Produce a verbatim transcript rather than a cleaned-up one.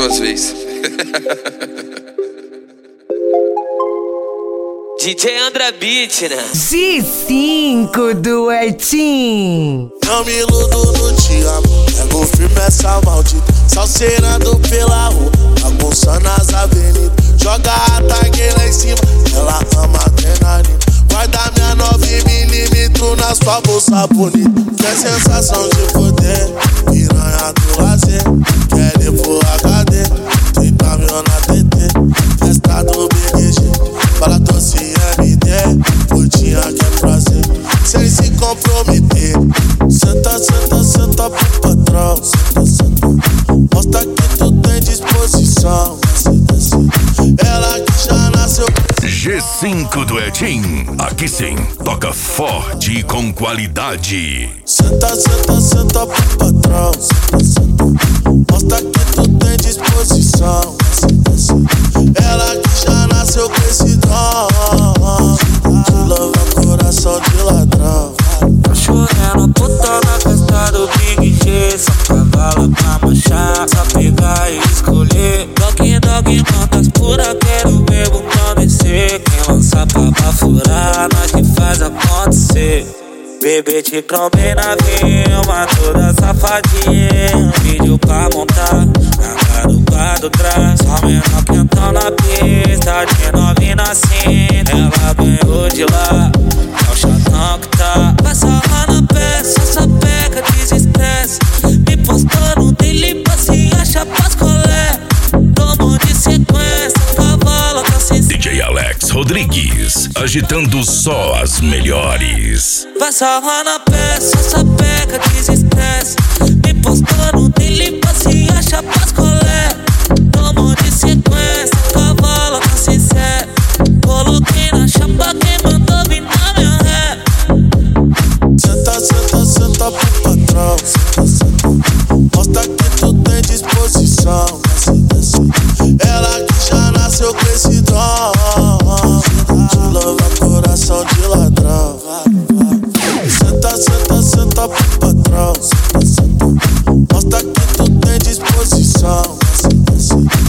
últimas vezes. D J Andra Beat, né? G cinco do Etim. Não me iludo no te amo, pego firme essa maldita, salseirando pela rua, bagunçando as avenidas. Joga a tag lá em cima, ela ama adrenalina. Guarda minha nove milímetros na sua bolsa bonita. Quer sensação de poder, piranha do lazer. Quer ir pro H D, trinta mil na T T. Festa do B G G, fala doce M D. Curtinha que é prazer, sem se comprometer. Senta, senta, senta pro patrão. Senta, senta, mostra que tu tem disposição. Ela que já nasceu. G cinco do Etim, aqui sim, toca forte e com qualidade. Senta, senta, senta pro patrão. Senta, senta, mostra que tu tem disposição. Ela que já nasceu com esse dom, te lava coração de ladrão. Cachorrendo puta na festa do Big G. Só cavala pra marchar, só pegar e escolher. Dog, dog, quantas pura quero ver o pão descer. Quem lança pra furar, nós que faz acontecer. Bebê, te trombei na vilma, toda safadinha. Vídeo pra montar, na garupa do trás. Só menor quentão na pista, de novinha assim. Ela ganhou de lá, é o chatão que tá. Vai sarrar na peça, essa peca desestresse. Me postou no daily pra se achar pras colé. Tomou de sequência, cavalo tá sem. D J Alex Rodrigues, agitando só as melhores. Vai sarrar na peça, essa peca desestresse. Me postou no daily pra se achar pras colé. Tomou de sequência, cavalo tá sem sé. Coloquei na chapa, quem mandou vir na minha ré. Senta, senta, senta pro patrão. Senta, senta, mostra que tu tem disposição. Ela que já nasceu com esse dom, te lava coração de ladrão. Senta, senta, senta pro patrão. Senta, senta, mostra que tu tem disposição.